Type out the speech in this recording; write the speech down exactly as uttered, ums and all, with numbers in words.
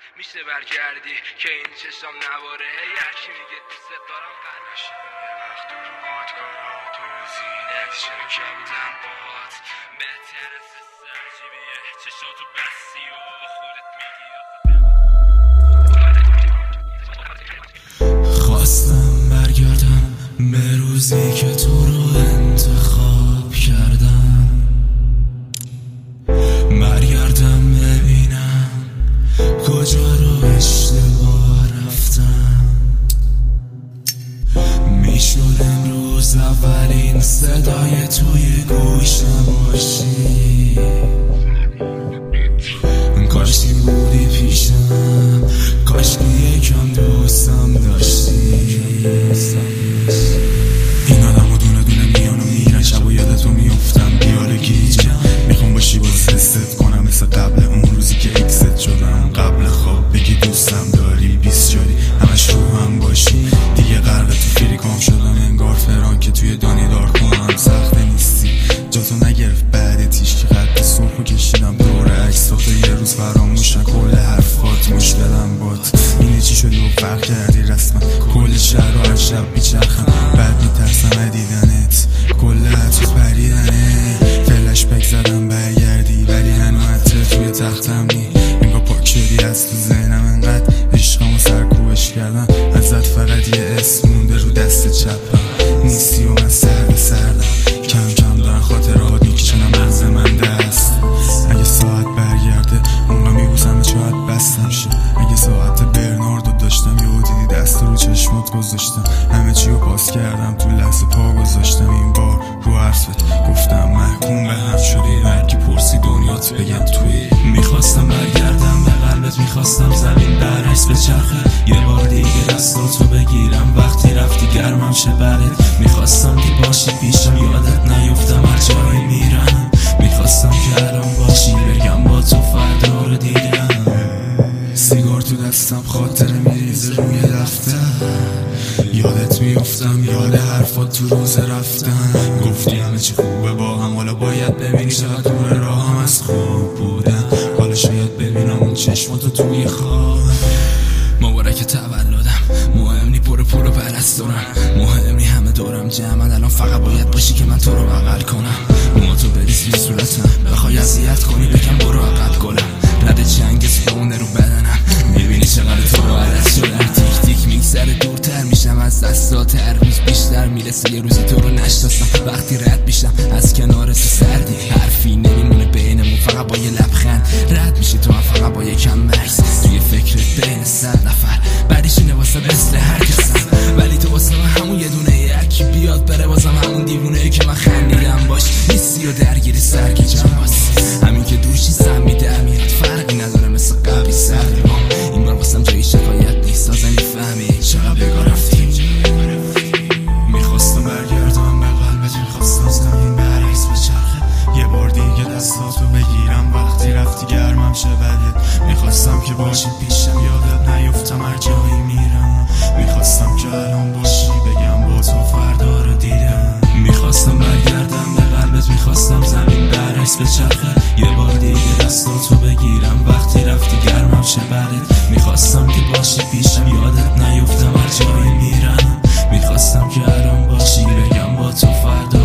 میشه برگردی که این چشم نواره یکی میگه دوست دارم قلبش وقت رو باد کنم توزینت چرا که بودم باد بهتر از سرجیبیه چشاتو بستی و خودت میگی خواستم برگردم به روزی که تو رو انتخاب کردم، برگردم ببینم کجا رو اشتباه رفتم. میشد امروز اولین صدای توی گوشم باشی، کاشکی بودی پیشم، کاشکی یکم دوستم داشتی. این آدم و دونه دونه میان و میرن، شب و یادتو میفتم بیالگیجم. میخوام باشی باز حست کنم مثل قبل اون روزی که اکست شدم. قبل خواب بگی دوستم داری، بیست شدی همش رو هم باشی. دیگه غرق تو فیلیکام شدم انگار فران که توی دانی دار کنم. سخته نیستی جاتو نگرفت بعد تیش که خط صبحو کشیدم دور عکس تا یه روز فراموشن کل حرفات. مشکلم بات اینه چی شدی و فرق کردی رسما. کل شهر رو هر شب بیچرخم بعد میترسم ندیدنت، کل حتوز پریدنه. فلش بک زدم برگردی ولی هنو حتی توی تختم نی. انگار پاک شدی از تو ذهنم، انقدر عشقمو سرکوبش کردم ازت فقط یه اسم مونده رو دست چپم. نیستی و من سرد سردم، کم کم دارن خاطرات میکشنم از من دست. اگه ساعت برگرده اونگا میبوسم شاید بستم شه. اگه ساعت برناردو داشتم یهو دیدی دست رو چشمات گذاشتم. همه چی رو باز کردم تو لحظه پا گذاشتم. این بار رو حرفت گفتم محکوم به هم شدی، هرکی پرسی دنیات بگم توی. میخواستم برگردم به قلبت، میخواستم زمین برعکس به چرخه. یه بار دیگه دستاتو بگیرم وقتی رفتی گرمم شه برت. میخواستم که باشی پیشم یادت نیفتم هر جایی میرم. میخواستم که الان باشی بگم با تو فردا رو دیدم. سیگار تو دستم خاطره میریزه روی دفتر، یادت میفتم یاد حرفات تو روز رفتن. گفتی همه چی خوبه با هم، حالا باید ببینی چقدر دور راه هم از خوب بودن. حالا شاید ببینم اون چشماتو توی خواب. مبارک تولدم، مهم نی پرو پرو پرستورم، مهم نی همه دورم جمعن. الان فقط باید باشی که من تو رو بغل کنم. موهاتو بریز روی صورتم، بخوای اذیت کنی بگم برو عقب گلم. رد چنگ سپونه رو بدنم، میبینی چقدر تو رو عدد شدم. تیک تیک میگذره دورتر میشم از دستات، هر روز بیشتر میرسه یه روزی تو رو نشناسم. وقتی رد میشم از کنار سردی حرفی نمیمونه بینمون، فقط با یه لبخند رد میشی تو هم فقط با یکم مکس. توی فکرت بین صد نفر بعدیش اینه واسه مثل هر کسم، ولی تو واسه من همون یه دونه یکی بیاد بره بازم همون دیوونه ای که من خندیدم باش. نیستی و درگیری سرگیجم باز، همین که دوشی زن میده میاد فرقی نداره مثل قبلی سردی ما. این بار واسم جایی شکایت نیست تازه میفهمی چقدر بگاه رفتیم. میخواستم برگردم به قلبت، میخواستم زمین برعکس به چرخه. یه بار دیگه دستاتو بگیرم وقتی رفتی گرمم شه بدت. میخواستم که باشی پیشم یادت نیفتم هر جایی میرم. میخواستم که الان باشی بگم با تو فردا رو دیدم. میخواستم برگردم به قلبت، میخواستم زمین برعکس به چرخه. یه بار دیگه دستاتو بگیرم وقتی رفتی گرمم شه بدت. میخواستم که باشی پیشم یادت نیفتم هر جایی میرم. میخواستم که الان باشی بگم با تو فردا